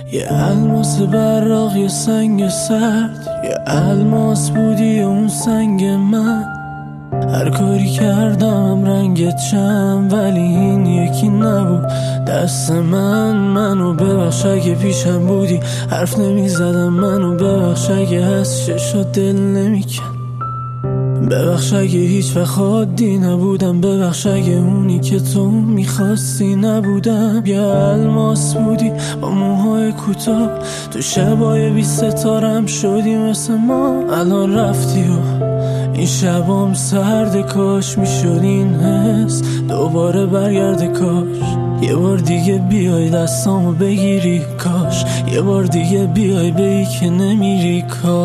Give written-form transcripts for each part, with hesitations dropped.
یه الماس براق، یه سنگ سرد، یه الماس بودی اون سنگ من. هر کاری کردم رنگت چند، ولی این یکی نبود دست منو ببخش اگه پیشم بودی حرف نمیزدم، منو ببخش اگه هست ششات دل نمیکن، ببخش اگه هیچ وقت عادی نبودم، ببخش اگه اونی که تو میخواستی نبودم. یه الماس بودی با موهای کوتاه، تو شبای 20 ستارم شدی مثل ما. الان رفتی و این شبام سرد، کاش میشد این حس دوباره برگرده. کاش یه بار دیگه بیای دستامو بگیری، کاش یه بار دیگه بیای بگی که نمیری.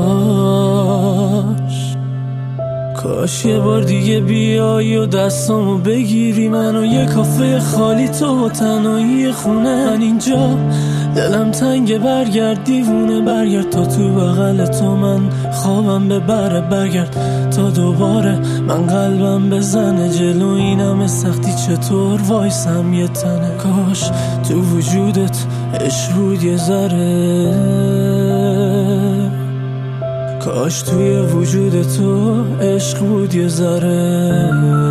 کاش یه بار دیگه بیای و دستامو بگیری، منو یه کافه خالی، تو و تنهایی خونه. من اینجا دلم تنگه، برگرد دیوونه، برگرد تا تو بغل تو من خوابم ببره، برگرد تا دوباره من قلبم بزنه جلو این همه سختی، چطور وایسم یه تنه. کاش تو وجودت عشق بود یه ذره، کاش توی وجود تو عشق بود یه ذره.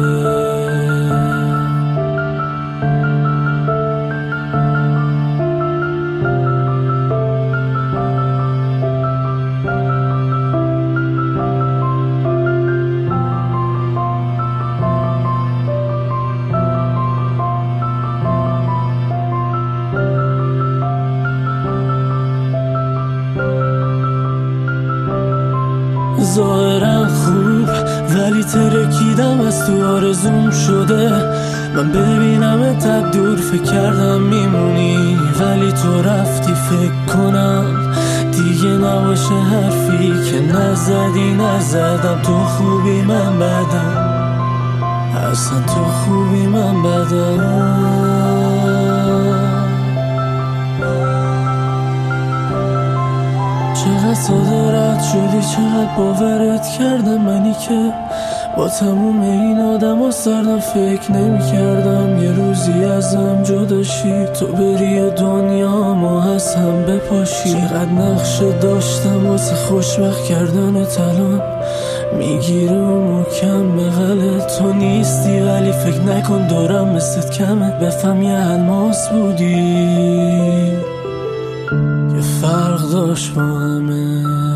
ظاهرا خوب ولی ترکیدم از تو، آرزوم شده من ببینم تب دور، فکر کردم میمونی ولی تو رفتی. فکر کنم دیگه نباشه حرفی که نزدم، تو خوبی من بدم، اصلا تو خوبی من بدم. چقدر ساده رد شدی، چقدر باورت کردم، منی که با تموم این آدم ها سردم. فکر نمی کردم یه روزی ازم جداشی، تو بری و دنیا ما از هم بپاشی. چقدر نقشه داشتم واسه خوشبخت کردن تلان، میگیره و محکم بغل تو نیستی، ولی فکر نکن دارم مثلت کمه. بفهم یه الماس بودی، یه فرق داشت با همه.